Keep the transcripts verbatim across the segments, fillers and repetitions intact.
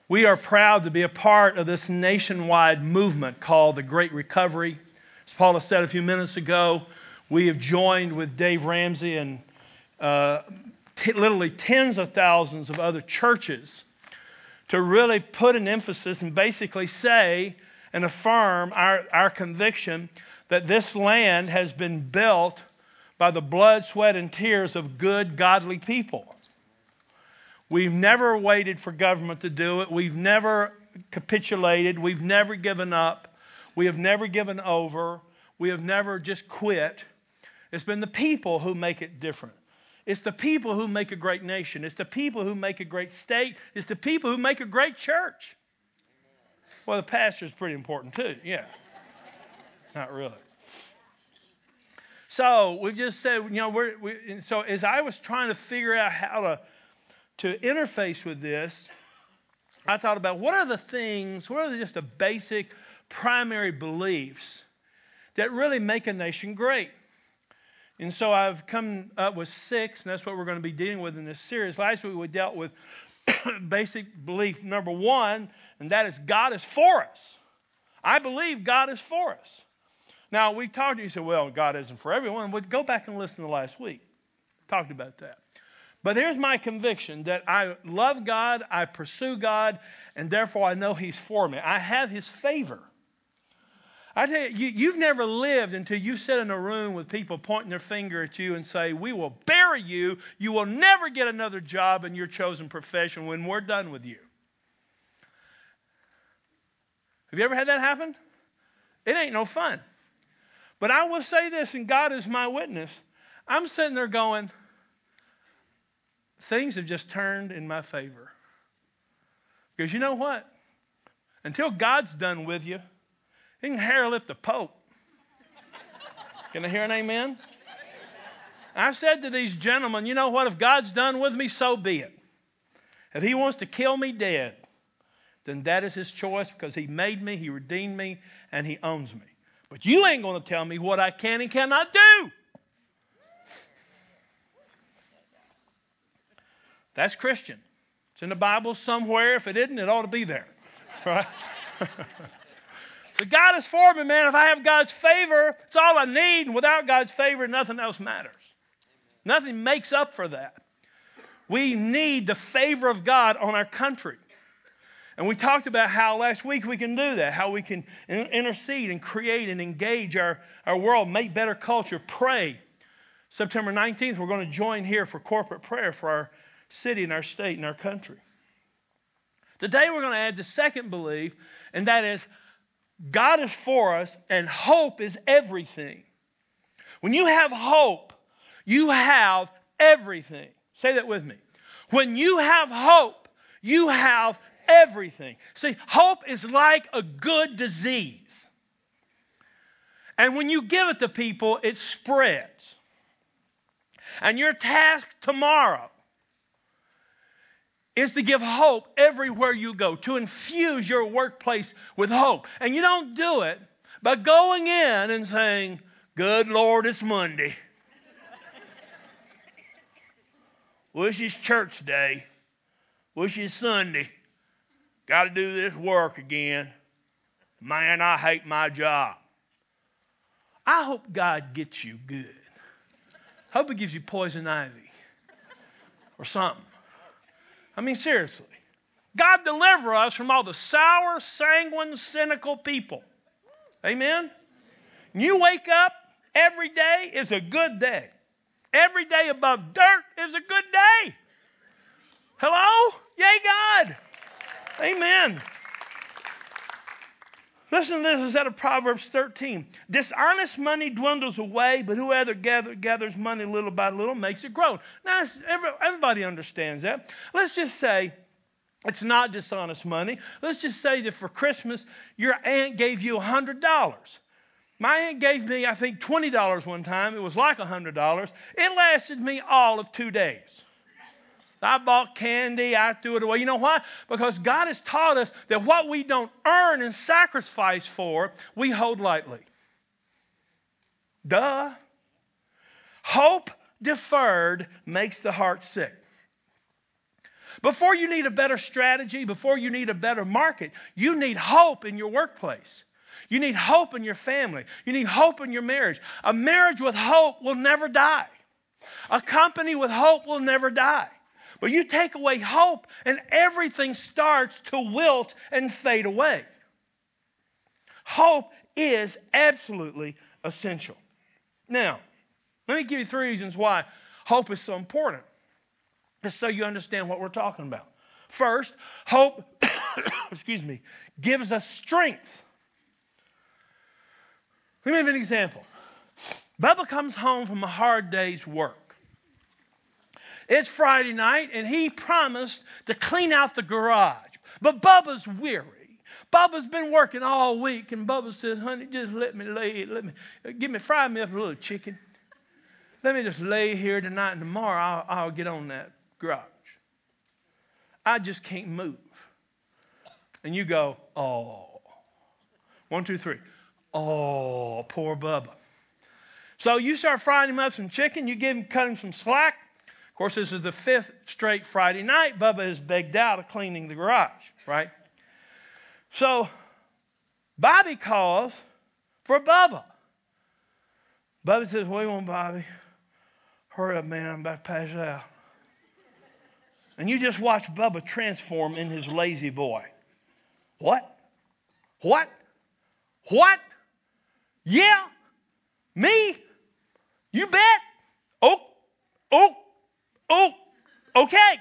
We are proud to be a part of this nationwide movement called the Great Recovery. As Paula said a few minutes ago, we have joined with Dave Ramsey and uh, t- literally tens of thousands of other churches to really put an emphasis and basically say and affirm our, our conviction that this land has been built by the blood, sweat, and tears of good, godly people. We've never waited for government to do it. We've never capitulated. We've never given up. We have never given over. We have never just quit. It's been the people who make it different. It's the people who make a great nation. It's the people who make a great state. It's the people who make a great church. Well, the pastor's pretty important too. Yeah. Not really. So we've just said, you know, we're, we, so as I was trying to figure out how to to interface with this, I thought about what are the things, what are just the basic primary beliefs that really make a nation great. And so I've come up with six, and that's what we're going to be dealing with in this series. Last week we dealt with basic belief number one, and that is God is for us. I believe God is for us. Now, we talked to you, said, well, God isn't for everyone. Well, go back and listen to last week. Talked about that. But here's my conviction that I love God, I pursue God, and therefore I know He's for me. I have His favor. I tell you, you, you've never lived until you sit in a room with people pointing their finger at you and say, we will bury you. You will never get another job in your chosen profession when we're done with you. Have you ever had that happen? It ain't no fun. But I will say this, and God is my witness. I'm sitting there going, things have just turned in my favor. Because you know what? Until God's done with you, He can hair-lip the Pope. Can I hear an amen? I said to these gentlemen, you know what? If God's done with me, so be it. If He wants to kill me dead, then that is His choice because He made me, He redeemed me, and He owns me. But you ain't going to tell me what I can and cannot do. That's Christian. It's in the Bible somewhere. If it isn't, it ought to be there. Right? So God is for me, man. If I have God's favor, it's all I need. And without God's favor, nothing else matters. Nothing makes up for that. We need the favor of God on our country. And we talked about how last week we can do that, how we can intercede and create and engage our, our world, make better culture, pray. September nineteenth, we're going to join here for corporate prayer for our city and our state and our country. Today we're going to add the second belief, and that is God is for us and hope is everything. When you have hope, you have everything. Say that with me. When you have hope, you have everything. See, hope is like a good disease. And when you give it to people, it spreads. And your task tomorrow is to give hope everywhere you go, to infuse your workplace with hope. And you don't do it by going in and saying, good Lord, it's Monday. Wish it's church day. Wish it's Sunday. Got to do this work again. Man, I hate my job. I hope God gets you good. Hope He gives you poison ivy or something. I mean, seriously. God deliver us from all the sour, sanguine, cynical people. Amen? You wake up, every day is a good day. Every day above dirt is a good day. Hello? Yay, God. Amen. Listen to this. It's out of Proverbs thirteen. Dishonest money dwindles away, but whoever gather, gathers money little by little makes it grow. Now, everybody understands that. Let's just say it's not dishonest money. Let's just say that for Christmas, your aunt gave you one hundred dollars. My aunt gave me, I think, twenty dollars one time. It was like one hundred dollars. It lasted me all of two days. I bought candy. I threw it away. You know why? Because God has taught us that what we don't earn and sacrifice for, we hold lightly. Duh. Hope deferred makes the heart sick. Before you need a better strategy, before you need a better market, you need hope in your workplace. You need hope in your family. You need hope in your marriage. A marriage with hope will never die. A company with hope will never die. But you take away hope and everything starts to wilt and fade away. Hope is absolutely essential. Now, let me give you three reasons why hope is so important, just so you understand what we're talking about. First, hope, excuse me, gives us strength. Let me give you an example. Bubba comes home from a hard day's work. It's Friday night, and he promised to clean out the garage. But Bubba's weary. Bubba's been working all week, and Bubba says, honey, just let me lay, let me, give me, fry me up a little chicken. Let me just lay here tonight, and tomorrow I'll, I'll get on that garage. I just can't move. And you go, oh. One, two, three. Oh, poor Bubba. So you start frying him up some chicken. You give him, cut him some slack. Of course, this is the fifth straight Friday night. Bubba is begged out of cleaning the garage, right? So Bobby calls for Bubba. Bubba says, what do you want, Bobby? Hurry up, man. I'm about to pass out. And you just watch Bubba transform in his lazy boy. What? What? What? Yeah? Me? You bet? Oh, oh, oh, okay.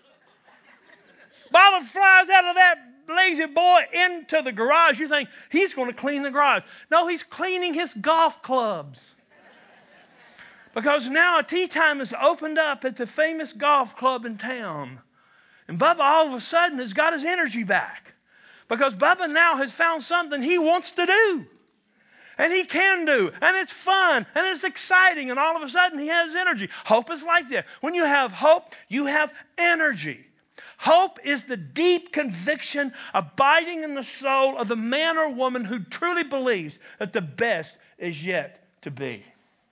Bubba flies out of that lazy boy into the garage. You think he's going to clean the garage. No, he's cleaning his golf clubs. Because now a tea time is opened up at the famous golf club in town. And Bubba all of a sudden has got his energy back. Because Bubba now has found something he wants to do. And he can do. And it's fun. And it's exciting. And all of a sudden he has energy. Hope is like that. When you have hope, you have energy. Hope is the deep conviction abiding in the soul of the man or woman who truly believes that the best is yet to be.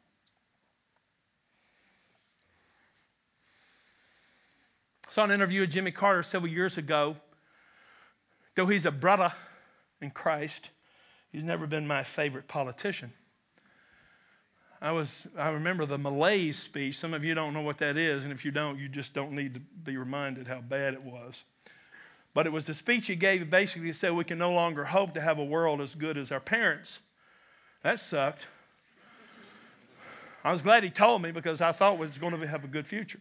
I saw an interview with Jimmy Carter several years ago. Though he's a brother in Christ, he's never been my favorite politician. I was I remember the malaise speech. Some of you don't know what that is, and if you don't, you just don't need to be reminded how bad it was. But it was the speech he gave. He basically said we can no longer hope to have a world as good as our parents. That sucked. I was glad he told me because I thought it was going to have a good future.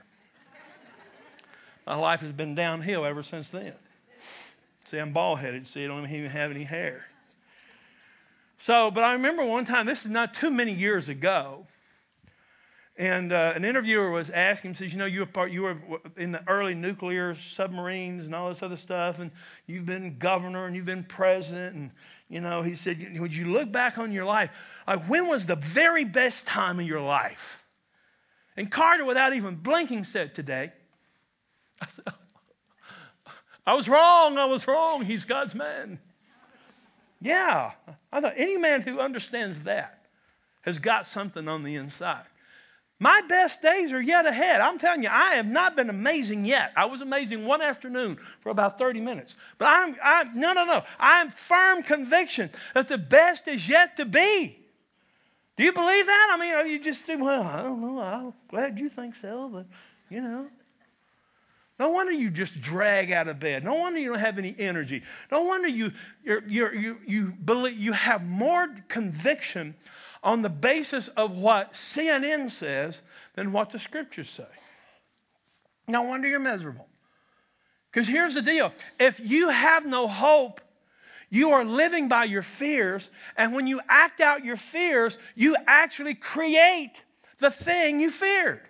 My life has been downhill ever since then. See, I'm bald-headed. See, I don't even have any hair. So, but I remember one time, this is not too many years ago, and uh, an interviewer was asking him, says, you know, you were, part, you were in the early nuclear submarines and all this other stuff, and you've been governor and you've been president, and, you know, he said, would you look back on your life, like when was the very best time of your life? And Carter, without even blinking, said, today. I said, I was wrong, I was wrong. He's God's man. Yeah. I thought any man who understands that has got something on the inside. My best days are yet ahead. I'm telling you, I have not been amazing yet. I was amazing one afternoon for about thirty minutes. But I'm, I'm no, no, no. I'm firm conviction that the best is yet to be. Do you believe that? I mean, you just say, well, I don't know. I'm glad you think so, but, you know. No wonder you just drag out of bed. No wonder you don't have any energy. No wonder you you're, you're, you you believe you have more conviction on the basis of what C N N says than what the Scriptures say. No wonder you're miserable. Because here's the deal. If you have no hope, you are living by your fears. And when you act out your fears, you actually create the thing you feared.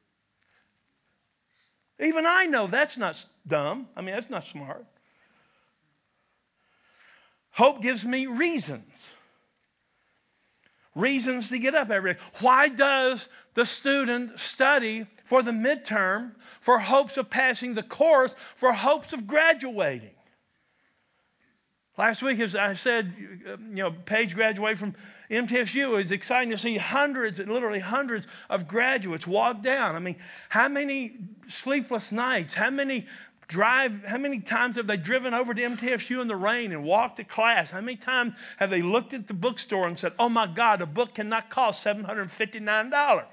Even I know that's not dumb. I mean, that's not smart. Hope gives me reasons. Reasons to get up every day. Why does the student study for the midterm, for hopes of passing the course, for hopes of graduating? Last week, as I said, you know, Paige graduated from M T S U. It's exciting to see hundreds and literally hundreds of graduates walk down. I mean, how many sleepless nights, how many drive, how many times have they driven over to M T S U in the rain and walked to class? How many times have they looked at the bookstore and said, oh my God, a book cannot cost seven hundred fifty-nine dollars?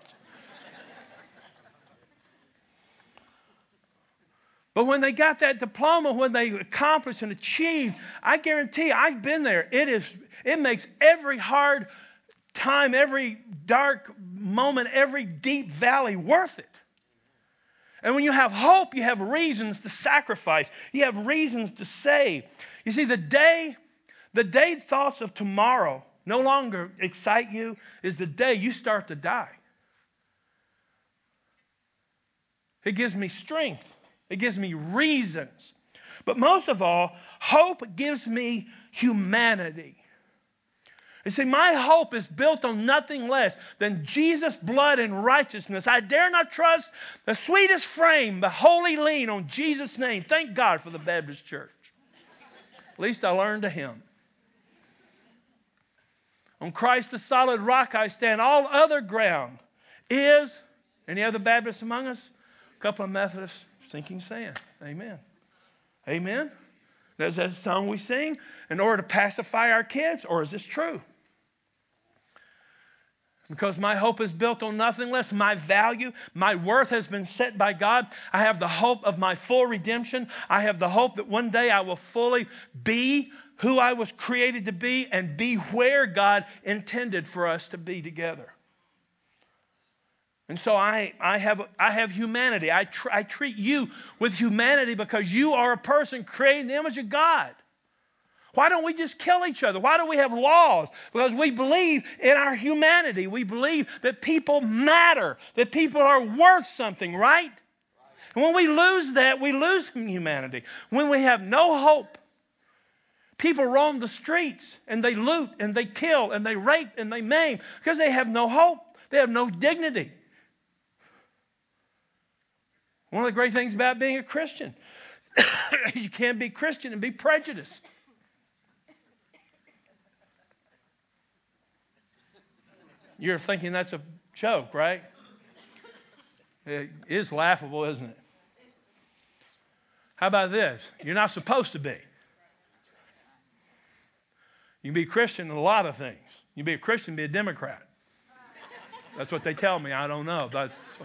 But when they got that diploma, when they accomplished and achieved, I guarantee you, I've been there. It is, it makes every hard time, every dark moment, every deep valley worth it. And when you have hope, you have reasons to sacrifice. You have reasons to save. You see, the day, the day thoughts of tomorrow no longer excite you is the day you start to die. It gives me strength. It gives me reasons. But most of all, hope gives me humanity. You see, my hope is built on nothing less than Jesus' blood and righteousness. I dare not trust the sweetest frame, the holy lean on Jesus' name. Thank God for the Baptist Church. At least I learned of Him. On Christ the solid rock I stand. All other ground is, any other Baptists among us? A couple of Methodists. Sinking sand. Amen. Amen. Is that a song we sing in order to pacify our kids, or is this true? Because my hope is built on nothing less. My value, my worth has been set by God. I have the hope of my full redemption. I have the hope that one day I will fully be who I was created to be and be where God intended for us to be together. And so I, I, have, I have humanity. I, tr- I treat you with humanity because you are a person created in the image of God. Why don't we just kill each other? Why do we have laws? Because we believe in our humanity. We believe that people matter, that people are worth something, right? And when we lose that, we lose humanity. When we have no hope, people roam the streets and they loot and they kill and they rape and they maim because they have no hope. They have no dignity. One of the great things about being a Christian is you can't be Christian and be prejudiced. You're thinking that's a joke, right? It is laughable, isn't it? How about this? You're not supposed to be. You can be Christian in a lot of things. You can be a Christian and be a Democrat. That's what they tell me. I don't know. That's what...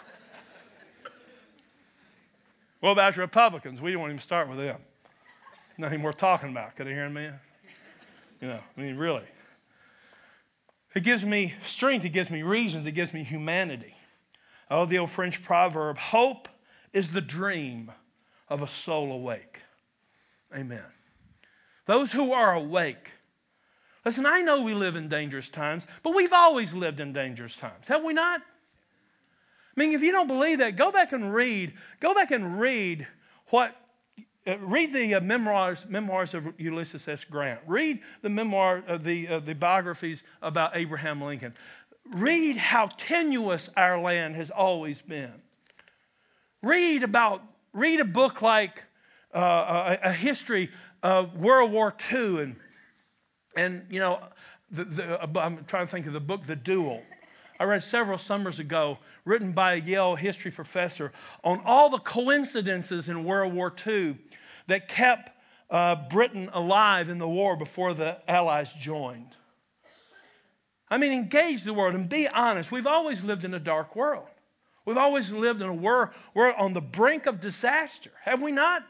What about Republicans? We don't even start with them. Nothing worth talking about. Could I hear a man? You know, I mean, really. It gives me strength. It gives me reasons. It gives me humanity. Oh, the old French proverb, hope is the dream of a soul awake. Amen. Those who are awake. Listen, I know we live in dangerous times, but we've always lived in dangerous times. Have we not? I mean, if you don't believe that, go back and read. Go back and read what. Uh, read the uh, memoirs memoirs of Ulysses S. Grant. Read the memoir of the uh, the biographies about Abraham Lincoln. Read how tenuous our land has always been. Read about. Read a book like uh, a, a history of World War Two, and and you know, the, the, I'm trying to think of the book, The Duel. I read several summers ago, written by a Yale history professor, on all the coincidences in World War Two that kept uh, Britain alive in the war before the Allies joined. I mean, engage the world and be honest. We've always lived in a dark world. We've always lived in a world, world on the brink of disaster. Have we not?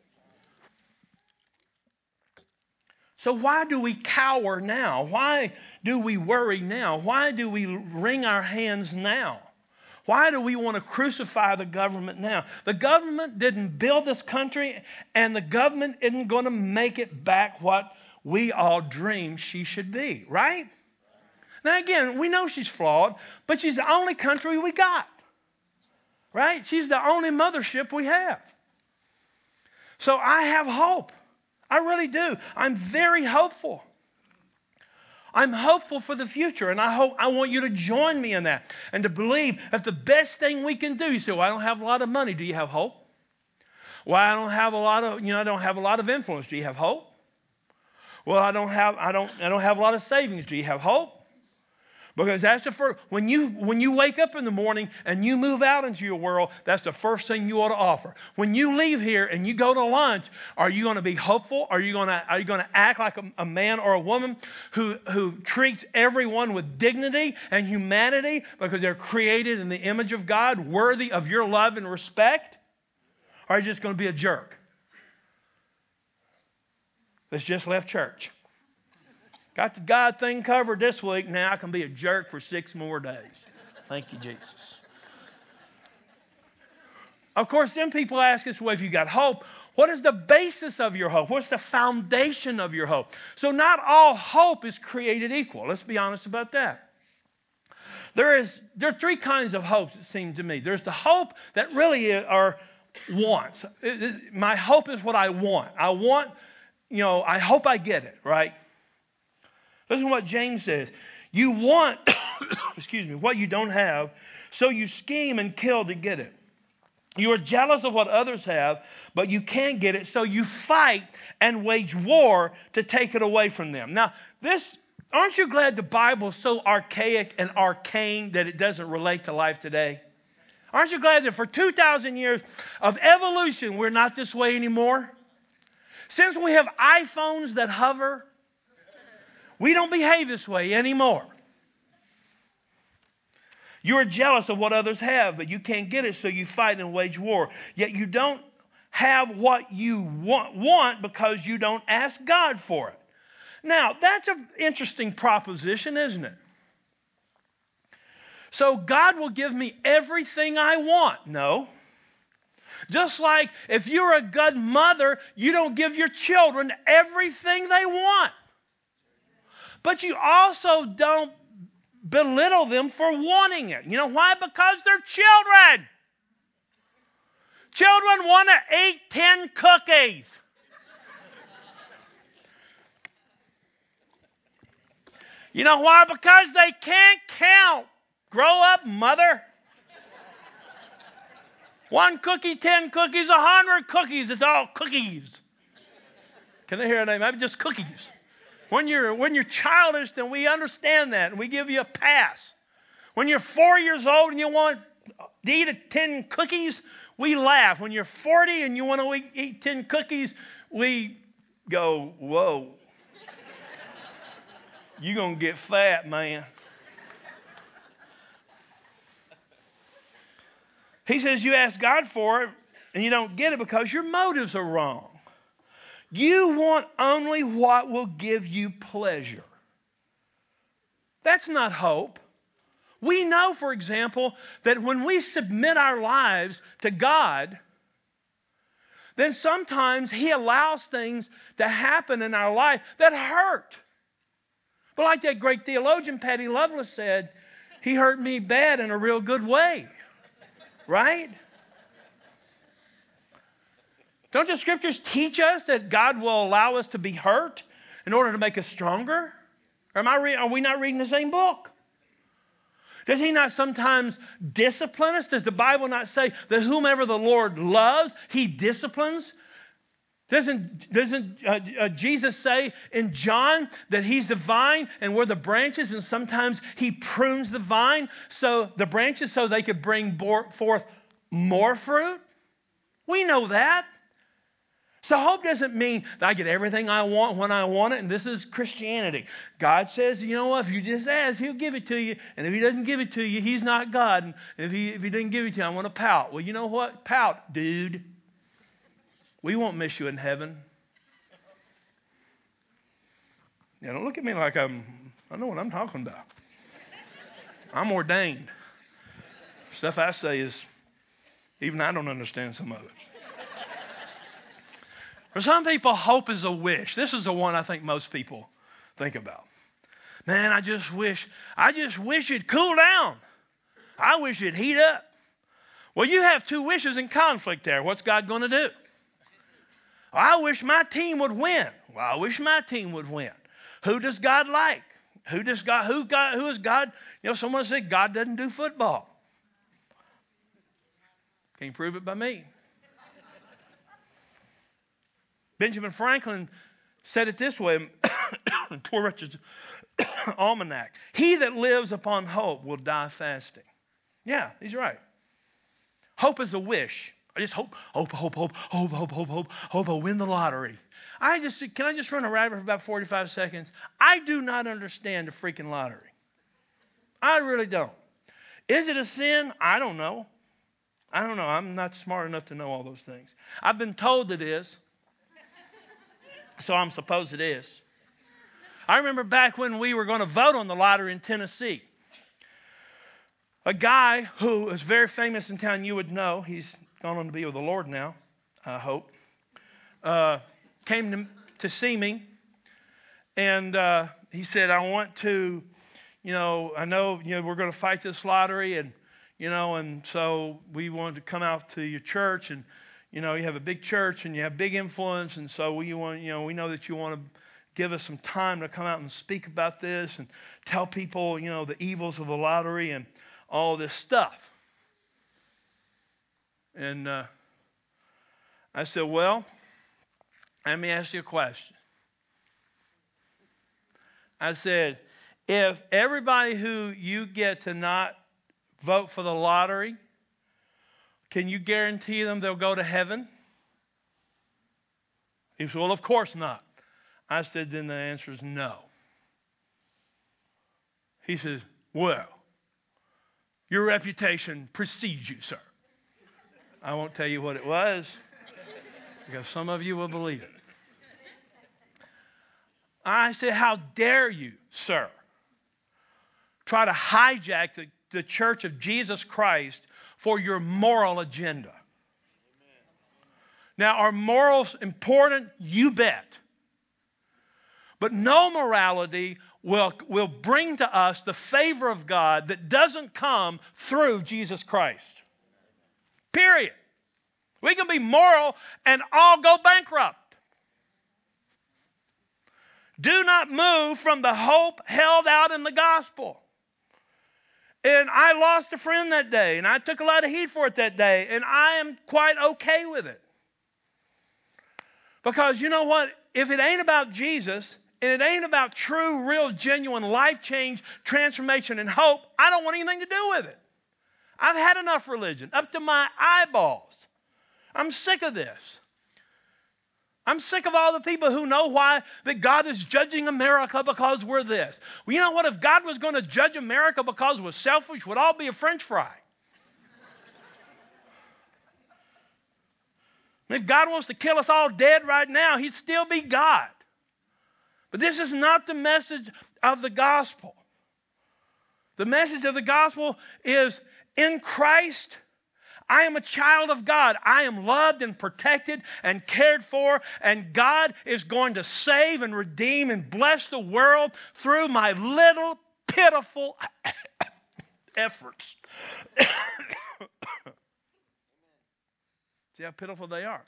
So why do we cower now? Why do we worry now? Why do we wring our hands now? Why do we want to crucify the government now? The government didn't build this country, and the government isn't going to make it back what we all dreamed she should be, right? Now again, we know she's flawed, but she's the only country we got, right? She's the only mothership we have. So I have hope. I really do. I'm very hopeful. I'm hopeful for the future, and I hope I want you to join me in that and to believe that the best thing we can do. You say, well, I don't have a lot of money. Do you have hope? Well, I don't have a lot of, you know, I don't have a lot of influence. Do you have hope? Well, I don't have, I don't, I don't have a lot of savings. Do you have hope? Because that's the first, when you when you wake up in the morning and you move out into your world, that's the first thing you ought to offer. When you leave here and you go to lunch, are you going to be hopeful? Are you going to are you going to act like a, a man or a woman who who treats everyone with dignity and humanity because they're created in the image of God, worthy of your love and respect? Or are you just going to be a jerk that's just left church? Got the God thing covered this week. Now I can be a jerk for six more days. Thank you, Jesus. Of course, then people ask us, well, if you got hope, what is the basis of your hope? What's the foundation of your hope? So not all hope is created equal. Let's be honest about that. There is there are three kinds of hopes, it seems to me. There's the hope that really are wants. It, it, my hope is what I want. I want, you know, I hope I get it, right? Listen to what James says. You want, excuse me, what you don't have, so you scheme and kill to get it. You are jealous of what others have, but you can't get it, so you fight and wage war to take it away from them. Now, this, aren't you glad the Bible is so archaic and arcane that it doesn't relate to life today? Aren't you glad that for two thousand years of evolution, we're not this way anymore? Since we have iPhones that hover, we don't behave this way anymore. You are jealous of what others have, but you can't get it, so you fight and wage war. Yet you don't have what you want, want because you don't ask God for it. Now, that's an interesting proposition, isn't it? So God will give me everything I want. No. Just like if you're a good mother, you don't give your children everything they want. But you also don't belittle them for wanting it. You know why? Because they're children. Children want to eat ten cookies. You know why? Because they can't count. Grow up, mother. One cookie, ten cookies, a hundred cookies. It's all cookies. Can I hear a name? Maybe just cookies. When you're, when you're childish, then we understand that, and we give you a pass. When you're four years old and you want to eat ten cookies, we laugh. When you're forty and you want to eat, eat ten cookies, we go, whoa. You're going to get fat, man. He says you ask God for it, and you don't get it because your motives are wrong. You want only what will give you pleasure. That's not hope. We know, for example, that when we submit our lives to God, then sometimes He allows things to happen in our life that hurt. But like that great theologian Patty Loveless said, He hurt me bad in a real good way. Right? Don't the Scriptures teach us that God will allow us to be hurt in order to make us stronger? Or am I re- are we not reading the same book? Does He not sometimes discipline us? Does the Bible not say that whomever the Lord loves, He disciplines? Doesn't, doesn't uh, uh, Jesus say in John that He's the vine and we're the branches, and sometimes He prunes the vine, so the branches, so they could bring bo- forth more fruit? We know that. So hope doesn't mean that I get everything I want when I want it, and this is Christianity. God says, you know what, if you just ask, He'll give it to you, and if He doesn't give it to you, He's not God, and if He, if he didn't give it to you, I want to pout. Well, you know what? Pout, dude. We won't miss you in heaven. Now, don't look at me like I'm, I know what I'm talking about. I'm ordained. Stuff I say is, even I don't understand some of it. For some people, hope is a wish. This is the one I think most people think about. Man, I just wish, I just wish it'd cool down. I wish it'd heat up. Well, you have two wishes in conflict there. What's God going to do? I wish my team would win. Well, I wish my team would win. Who does God like? Who does God? Who God? Who is God? You know, someone said God doesn't do football. Can you prove it by me? Benjamin Franklin said it this way. Poor Richard's Almanac. He that lives upon hope will die fasting. Yeah, he's right. Hope is a wish. I just hope, hope, hope, hope, hope, hope, hope, hope, hope I'll win the lottery. I just, can I just run a rabbit for about forty-five seconds? I do not understand the freaking lottery. I really don't. Is it a sin? I don't know. I don't know. I'm not smart enough to know all those things. I've been told it is. So I'm supposed it is. I remember back when we were going to vote on the lottery in Tennessee. A guy who is very famous in town, you would know, he's gone on to be with the Lord now, I hope, uh, came to, to see me, and uh, he said, I want to, you know, I know, you know, we're going to fight this lottery, and, you know, and so we wanted to come out to your church, and, you know, you have a big church, and you have big influence, and so we want, you know, we know that you want to give us some time to come out and speak about this, and tell people, you know, the evils of the lottery, and all this stuff. And uh, I said, well, let me ask you a question. I said, if everybody who you get to not vote for the lottery, can you guarantee them they'll go to heaven? He said, well, of course not. I said, then the answer is no. He says, well, your reputation precedes you, sir. I won't tell you what it was, because some of you will believe it. I said, how dare you, sir, try to hijack the, the church of Jesus Christ for your moral agenda. Amen. Now, are morals important? You bet. But no morality will, will bring to us the favor of God that doesn't come through Jesus Christ. Period. We can be moral and all go bankrupt. Do not move from the hope held out in the gospel. And I lost a friend that day, and I took a lot of heat for it that day, and I am quite okay with it. Because you know what? If it ain't about Jesus, and it ain't about true, real, genuine life change, transformation, and hope, I don't want anything to do with it. I've had enough religion, up to my eyeballs. I'm sick of this. I'm sick of all the people who know why that God is judging America because we're this. Well, you know what? If God was going to judge America because we're selfish, we'd all be a French fry. If God wants to kill us all dead right now, He'd still be God. But this is not the message of the gospel. The message of the gospel is, in Christ, I am a child of God. I am loved and protected and cared for, and God is going to save and redeem and bless the world through my little pitiful efforts. See how pitiful they are.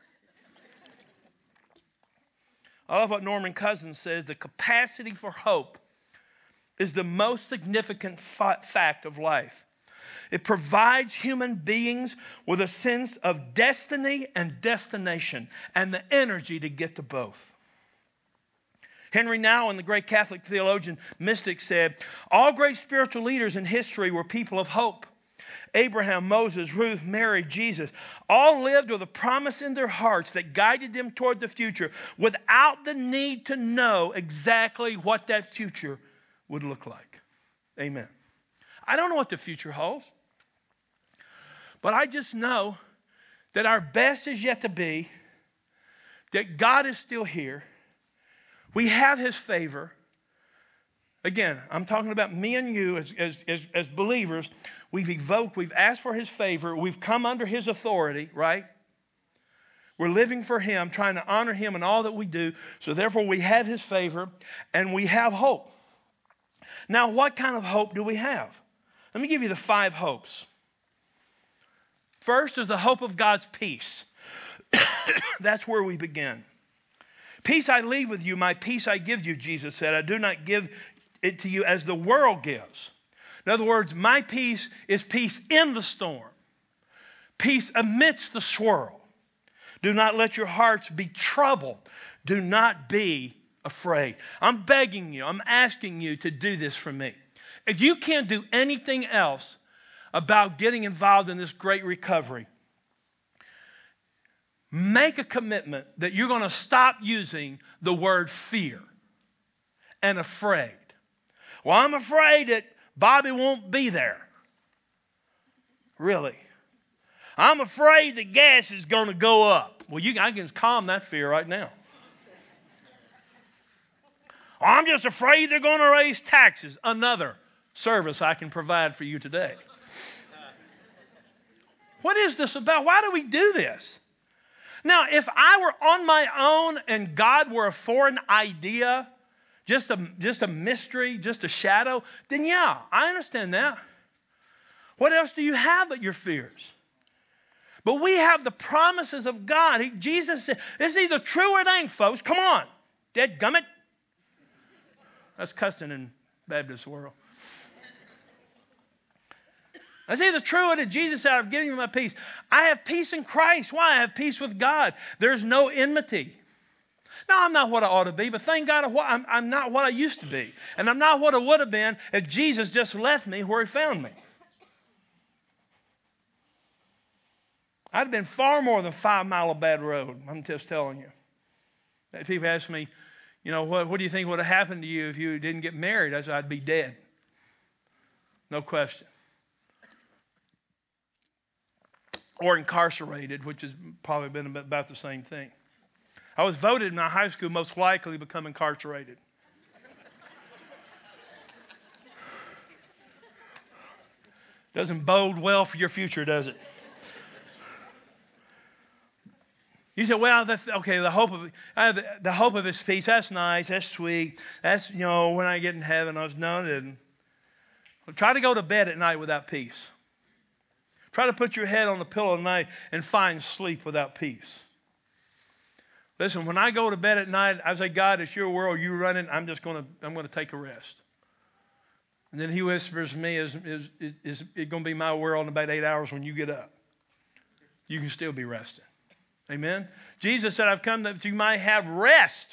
I love what Norman Cousins says. The capacity for hope is the most significant fa- fact of life. It provides human beings with a sense of destiny and destination and the energy to get to both. Henry Nouwen, the great Catholic theologian, mystic, said, all great spiritual leaders in history were people of hope. Abraham, Moses, Ruth, Mary, Jesus, all lived with a promise in their hearts that guided them toward the future without the need to know exactly what that future would look like. Amen. I don't know what the future holds, but I just know that our best is yet to be, that God is still here. We have His favor. Again, I'm talking about me and you as, as, as, as believers. We've evoked, we've asked for His favor. We've come under His authority, right? We're living for Him, trying to honor Him in all that we do. So therefore we have His favor and we have hope. Now, what kind of hope do we have? Let me give you the five hopes. First is the hope of God's peace. That's where we begin. Peace I leave with you, my peace I give you, Jesus said. I do not give it to you as the world gives. In other words, my peace is peace in the storm. Peace amidst the swirl. Do not let your hearts be troubled. Do not be afraid. I'm begging you, I'm asking you to do this for me. If you can't do anything else about getting involved in this great recovery, make a commitment that you're going to stop using the word fear and afraid. Well, I'm afraid that Bobby won't be there. Really? I'm afraid that gas is going to go up. Well, you, I can calm that fear right now. I'm just afraid they're going to raise taxes. Another service I can provide for you today. What is this about? Why do we do this? Now, if I were on my own and God were a foreign idea, just a, just a mystery, just a shadow, then yeah, I understand that. What else do you have but your fears? But we have the promises of God. He, Jesus said, it's either true or it ain't, folks. Come on. Dead gummit. That's cussing in Baptist world. It's either true or that Jesus said, I've given you my peace. I have peace in Christ. Why? I have peace with God. There's no enmity. Now, I'm not what I ought to be, but thank God I'm, I'm not what I used to be. And I'm not what I would have been if Jesus just left me where He found me. I'd have been far more than five mile of bad road. I'm just telling you. People ask me, you know, what, what do you think would have happened to you if you didn't get married? I said, I'd be dead. No question. Or incarcerated, which has probably been about the same thing. I was voted in my high school most likely to become incarcerated. Doesn't bode well for your future, does it? You say, well, that's, okay, the hope of uh, the, the hope of His peace, that's nice, that's sweet. That's, you know, when I get in heaven. I was, no, I didn't. Well, try to go to bed at night without peace. Try to put your head on the pillow at night and find sleep without peace. Listen, when I go to bed at night, I say, God, it's your world, you run it. I'm just going to, I'm going to take a rest. And then He whispers to me, is, is, is, is it going to be my world in about eight hours when you get up? You can still be resting. Amen? Jesus said, I've come that you might have rest.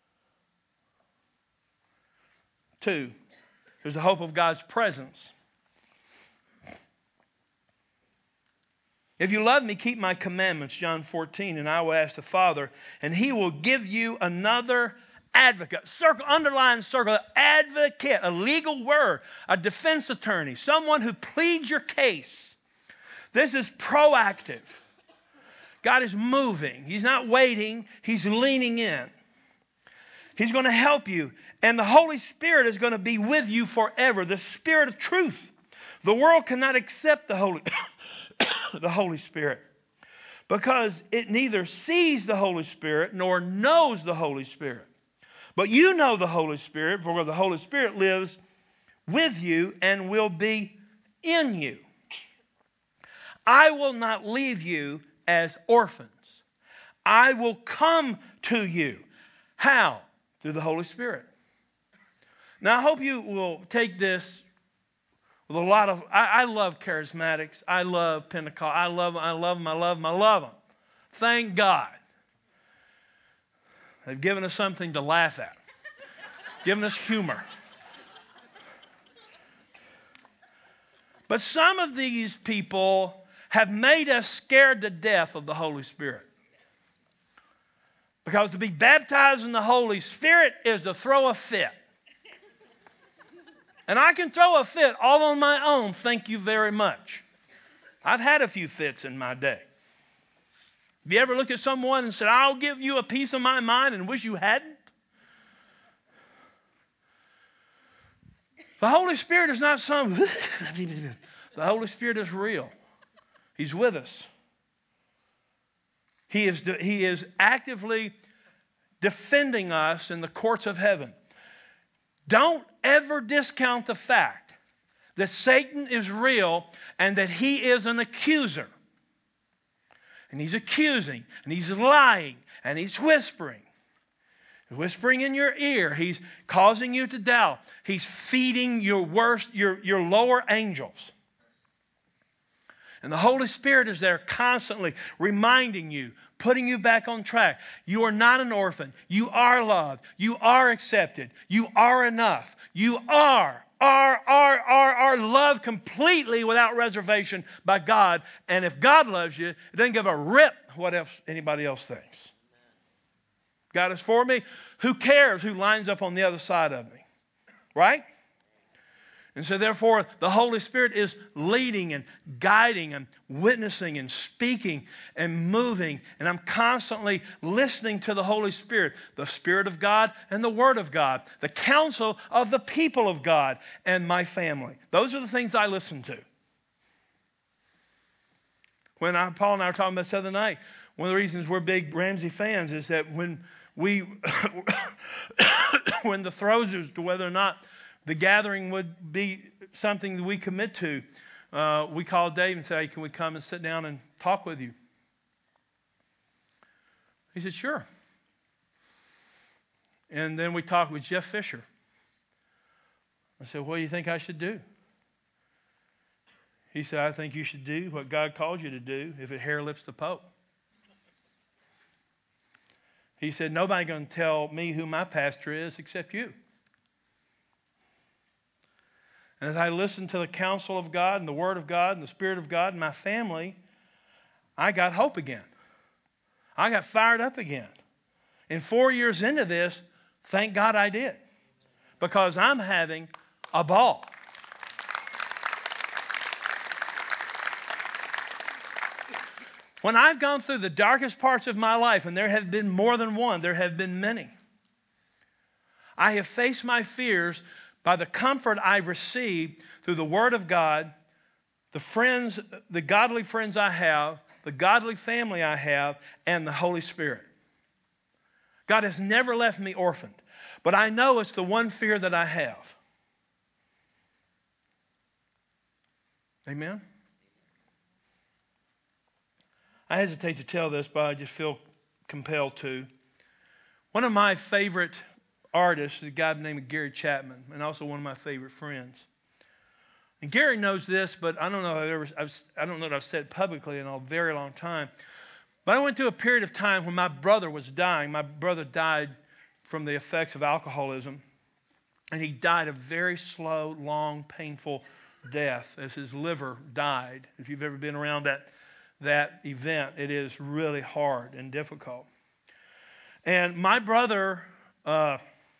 Two, there's the hope of God's presence. If you love me, keep my commandments, John fourteen, and I will ask the Father, and He will give you another advocate. Circle, underline, circle, advocate, a legal word, a defense attorney, someone who pleads your case. This is proactive. God is moving. He's not waiting. He's leaning in. He's going to help you. And the Holy Spirit is going to be with you forever. The Spirit of truth. The world cannot accept the Holy, the Holy Spirit because it neither sees the Holy Spirit nor knows the Holy Spirit. But you know the Holy Spirit, for the Holy Spirit lives with you and will be in you. I will not leave you as orphans. I will come to you. How? Through the Holy Spirit. Now, I hope you will take this with a lot of... I, I love charismatics. I love Pentecost. I love them. I love them. I love them. I love them. Thank God. They've given us something to laugh at. Given us humor. But some of these people have made us scared to death of the Holy Spirit. Because to be baptized in the Holy Spirit is to throw a fit. And I can throw a fit all on my own, thank you very much. I've had a few fits in my day. Have you ever looked at someone and said, I'll give you a piece of my mind and wish you hadn't? The Holy Spirit is not some... The Holy Spirit is real. He's with us. He is, he is actively defending us in the courts of heaven. Don't ever discount the fact that Satan is real and that he is an accuser. And he's accusing, and he's lying, and he's whispering. He's whispering in your ear. He's causing you to doubt. He's feeding your worst, your, your lower angels. And the Holy Spirit is there constantly reminding you, putting you back on track. You are not an orphan. You are loved. You are accepted. You are enough. You are, are, are, are, are loved completely without reservation by God. And if God loves you, it doesn't give a rip what else anybody else thinks. God is for me. Who cares who lines up on the other side of me? Right? And so therefore, the Holy Spirit is leading and guiding and witnessing and speaking and moving. And I'm constantly listening to the Holy Spirit, the Spirit of God and the Word of God, the counsel of the people of God and my family. Those are the things I listen to. When I, Paul and I were talking about this the other night, one of the reasons we're big Ramsey fans is that when we, when the throes as to whether or not the gathering would be something that we commit to, uh, we called Dave and said, hey, can we come and sit down and talk with you? He said, sure. And then we talked with Jeff Fisher. I said, what do you think I should do? He said, I think you should do what God called you to do if it hair lips the Pope. He said, nobody's going to tell me who my pastor is except you. And as I listened to the counsel of God and the Word of God and the Spirit of God and my family, I got hope again. I got fired up again. And four years into this, thank God I did. Because I'm having a ball. When I've gone through the darkest parts of my life, and there have been more than one, there have been many, I have faced my fears by the comfort I've received through the Word of God, the friends, the godly friends I have, the godly family I have, and the Holy Spirit. God has never left me orphaned, but I know it's the one fear that I have. Amen? I hesitate to tell this, but I just feel compelled to. One of my favorite artist is a guy named Gary Chapman, and also one of my favorite friends. And Gary knows this, but I don't know if I've ever, I've, I don't know that I've said it publicly in a very long time. But I went through a period of time when my brother was dying. My brother died from the effects of alcoholism, and he died a very slow, long, painful death as his liver died. If you've ever been around that that event, it is really hard and difficult. And my brother uh,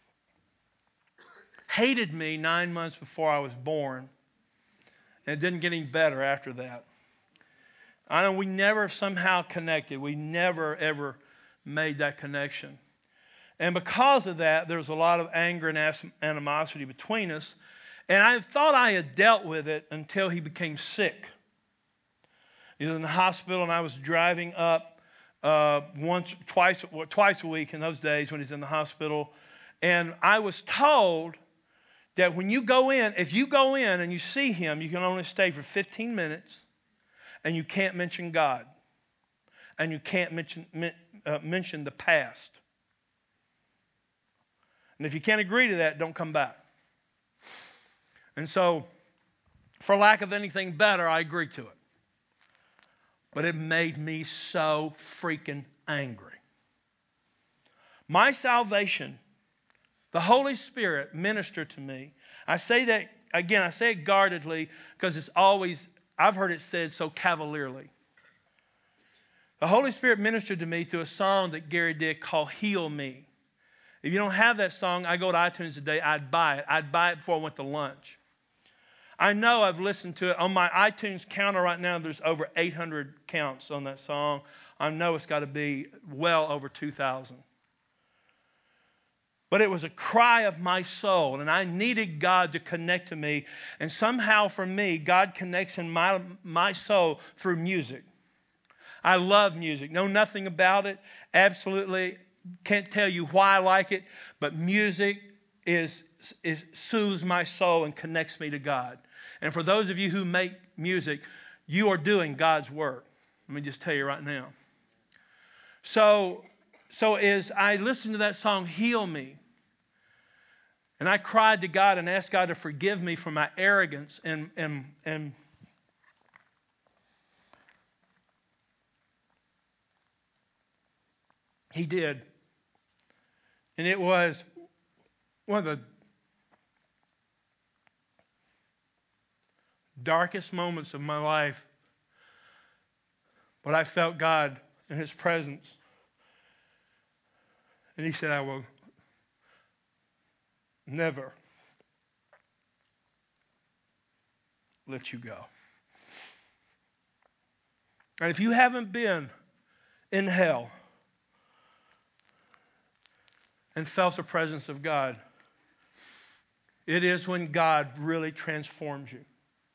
hated me nine months before I was born, and it didn't get any better after that. I know we never somehow connected. We never, ever made that connection. And because of that, there was a lot of anger and animosity between us. And I thought I had dealt with it until he became sick. He was in the hospital, and I was driving up uh, once, twice, twice a week in those days when he's in the hospital. And I was told that when you go in, if you go in and you see him, you can only stay for fifteen minutes, and you can't mention God, and you can't mention uh, mention the past. And if you can't agree to that, don't come back. And so, for lack of anything better, I agreed to it. But it made me so freaking angry. My salvation, the Holy Spirit ministered to me. I say that, again, I say it guardedly because it's always, I've heard it said so cavalierly. The Holy Spirit ministered to me through a song that Gary did called Heal Me. If you don't have that song, I go to iTunes today, I'd buy it. I'd buy it before I went to lunch. I know I've listened to it. On my iTunes counter right now, there's over eight hundred counts on that song. I know it's got to be well over two thousand. But it was a cry of my soul, and I needed God to connect to me. And somehow for me, God connects in my, my soul through music. I love music. Know nothing about it. Absolutely can't tell you why I like it. But music is, is soothes my soul and connects me to God. And for those of you who make music, you are doing God's work. Let me just tell you right now. So, so as I listened to that song, Heal Me, and I cried to God and asked God to forgive me for my arrogance and, and, and He did. And it was one of the darkest moments of my life. But I felt God in His presence. And He said, I will never let you go. And if you haven't been in hell and felt the presence of God, it is when God really transforms you.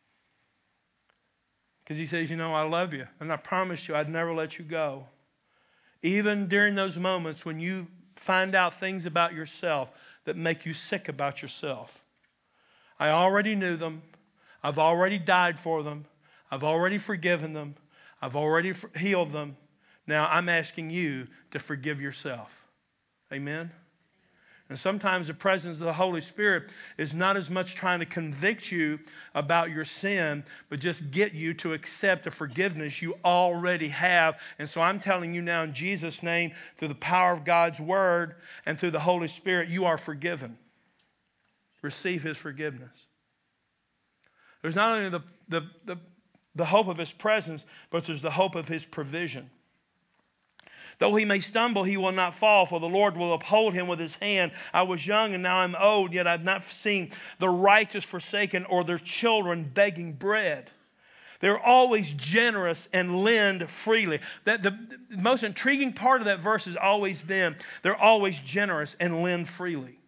Because He says, you know, I love you, and I promised you I'd never let you go. Even during those moments when you find out things about yourself that make you sick about yourself. I already knew them. I've already died for them. I've already forgiven them. I've already healed them. Now I'm asking you to forgive yourself. Amen? And sometimes the presence of the Holy Spirit is not as much trying to convict you about your sin, but just get you to accept the forgiveness you already have. And so I'm telling you now in Jesus' name, through the power of God's Word and through the Holy Spirit, you are forgiven. Receive His forgiveness. There's not only the, the, the, the hope of His presence, but there's the hope of His provision. Though he may stumble, he will not fall, for the Lord will uphold him with His hand. I was young and now I'm old, yet I've not seen the righteous forsaken or their children begging bread. They're always generous and lend freely. That the, the most intriguing part of that verse has always been they're always generous and lend freely.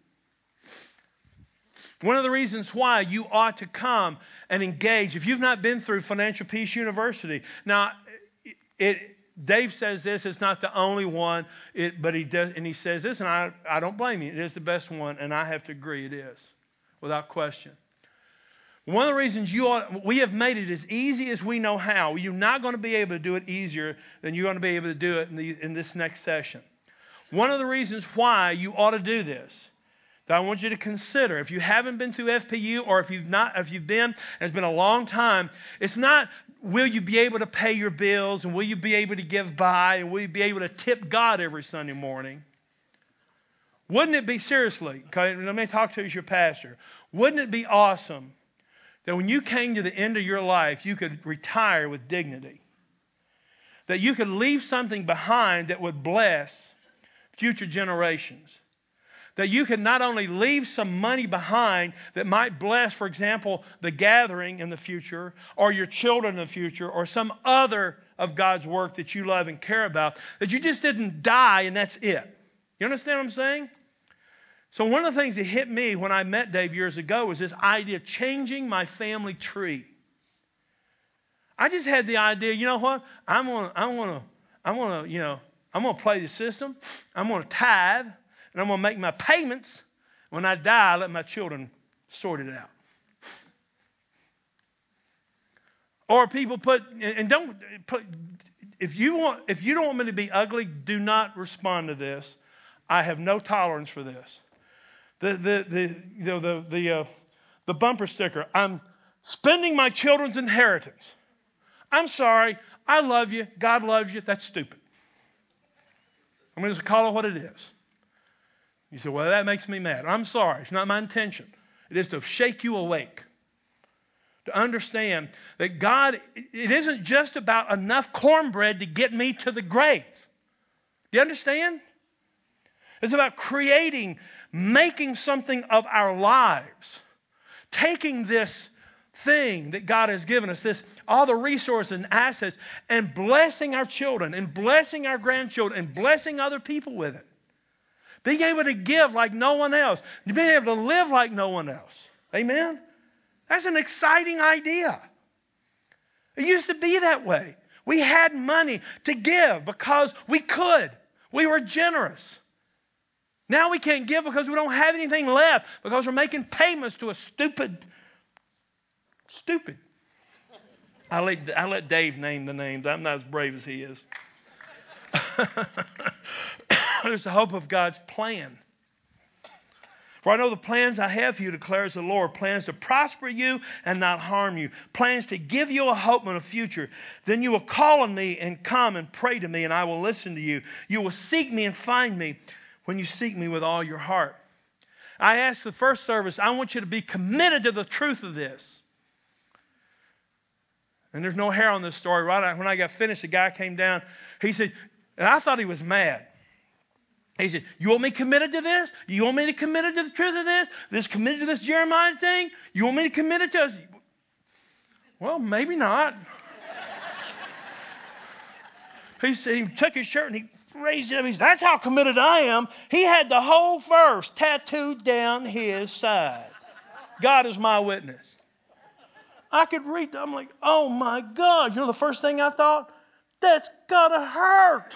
One of the reasons why you ought to come and engage, if you've not been through Financial Peace University, now it. Dave says this, it's not the only one, it, but he does, and he says this, and I, I don't blame you. It is the best one, and I have to agree it is, without question. One of the reasons you ought, we have made it as easy as we know how. You're not going to be able to do it easier than you're going to be able to do it in, the, in this next session. One of the reasons why you ought to do this, that I want you to consider, if you haven't been through F P U, or if you've not, if you've been, and it's been a long time, it's not, will you be able to pay your bills, and will you be able to give by, and will you be able to tip God every Sunday morning? Wouldn't it be, seriously, okay, let me talk to you as your pastor, wouldn't it be awesome that when you came to the end of your life, you could retire with dignity? That you could leave something behind that would bless future generations? That you can not only leave some money behind that might bless, for example, the gathering in the future, or your children in the future, or some other of God's work that you love and care about, that you just didn't die and that's it. You understand what I'm saying? So one of the things that hit me when I met Dave years ago was this idea of changing my family tree. I just had the idea, you know what? I'm gonna, I'm gonna, I'm gonna, you know, I'm gonna play the system. I'm gonna tithe. And I'm going to make my payments. When I die, I let my children sort it out. Or people put, and don't put, if you want, if you don't want me to be ugly, do not respond to this. I have no tolerance for this. The the the you know, the the uh, the bumper sticker. I'm spending my children's inheritance. I'm sorry. I love you. God loves you. That's stupid. I'm going to just call it what it is. You say, well, that makes me mad. I'm sorry. It's not my intention. It is to shake you awake. To understand that God, it isn't just about enough cornbread to get me to the grave. Do you understand? It's about creating, making something of our lives. Taking this thing that God has given us, this all the resources and assets, and blessing our children, and blessing our grandchildren, and blessing other people with it. Being able to give like no one else. Being able to live like no one else. Amen? That's an exciting idea. It used to be that way. We had money to give because we could. We were generous. Now we can't give because we don't have anything left, because we're making payments to a stupid, stupid. I let, I let Dave name the names. I'm not as brave as he is. There's the hope of God's plan. For I know the plans I have for you, declares the Lord, plans to prosper you and not harm you, plans to give you a hope and a future. Then you will call on me and come and pray to me, and I will listen to you. You will seek me and find me when you seek me with all your heart. I asked the first service, I want you to be committed to the truth of this. And there's no hair on this story. Right when I got finished, the guy came down. He said, and I thought he was mad. He said, you want me committed to this? You want me to committed to the truth of this? This committed to this Jeremiah thing? You want me to commit it to us? Well, maybe not. He said, he took his shirt and he raised it up. He said, that's how committed I am. He had the whole verse tattooed down his side. God is my witness. I could read that. I'm like, oh my God. You know the first thing I thought? That's gotta hurt.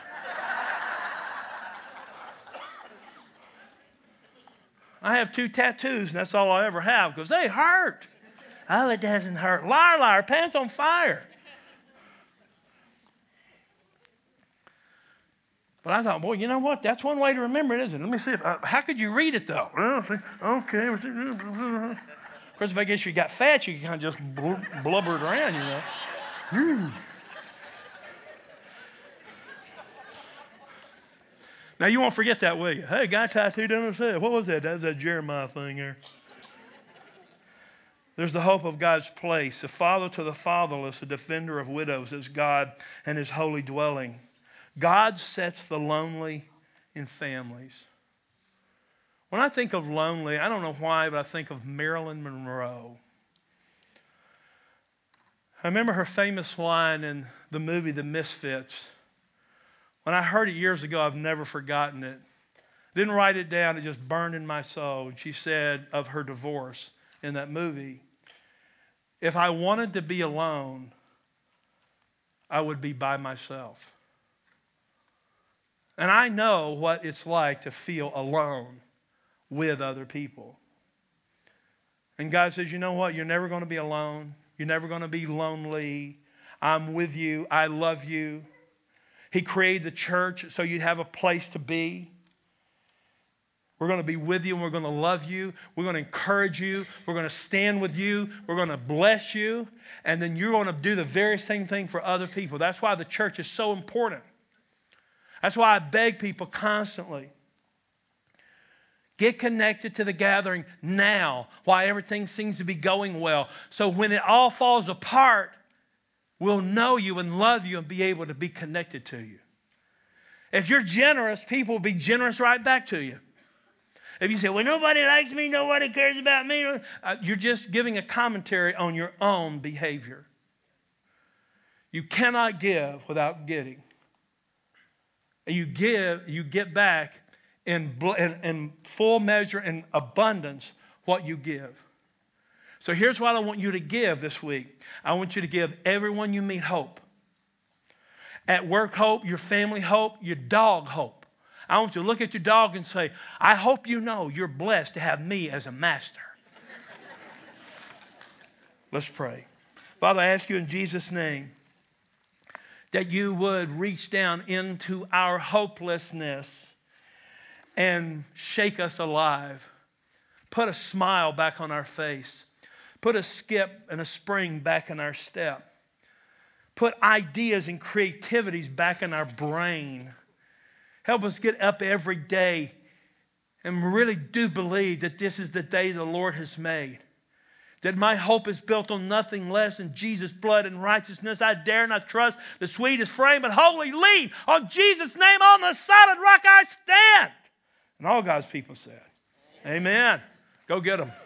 I have two tattoos, and that's all I ever have, because they hurt. Oh, it doesn't hurt. Liar, liar, pants on fire. But I thought, boy, you know what? That's one way to remember it, isn't it? Let me see. If, uh, how could you read it, though? Okay. Of course, if I guess you got fat, you kind of just blubber it around, you know. Hmm. Now, you won't forget that, will you? Hey, guy tattooed on his head. What was that? That was that Jeremiah thing there. There's the hope of God's place. A father to the fatherless, a defender of widows is God and his holy dwelling. God sets the lonely in families. When I think of lonely, I don't know why, but I think of Marilyn Monroe. I remember her famous line in the movie The Misfits. When I heard it years ago, I've never forgotten it. Didn't write it down, it just burned in my soul. And she said of her divorce in that movie, if I wanted to be alone, I would be by myself. And I know what it's like to feel alone with other people. And God says, you know what? You're never going to be alone. You're never going to be lonely. I'm with you. I love you. He created the church so you'd have a place to be. We're going to be with you and we're going to love you. We're going to encourage you. We're going to stand with you. We're going to bless you. And then you're going to do the very same thing for other people. That's why the church is so important. That's why I beg people constantly. Get connected to the gathering now while everything seems to be going well. So when it all falls apart, we'll know you and love you and be able to be connected to you. If you're generous, people will be generous right back to you. If you say, well, nobody likes me, nobody cares about me, uh, you're just giving a commentary on your own behavior. You cannot give without getting. And you give, you get back in, in, in full measure and abundance what you give. So here's what I want you to give this week. I want you to give everyone you meet hope. At work hope, your family hope, your dog hope. I want you to look at your dog and say, I hope you know you're blessed to have me as a master. Let's pray. Father, I ask you in Jesus' name that you would reach down into our hopelessness and shake us alive. Put a smile back on our face. Put a skip and a spring back in our step. Put ideas and creativities back in our brain. Help us get up every day and really do believe that this is the day the Lord has made. That my hope is built on nothing less than Jesus' blood and righteousness. I dare not trust the sweetest frame, but wholly lean on Jesus' name. On the solid rock I stand. And all God's people said, amen. Go get them.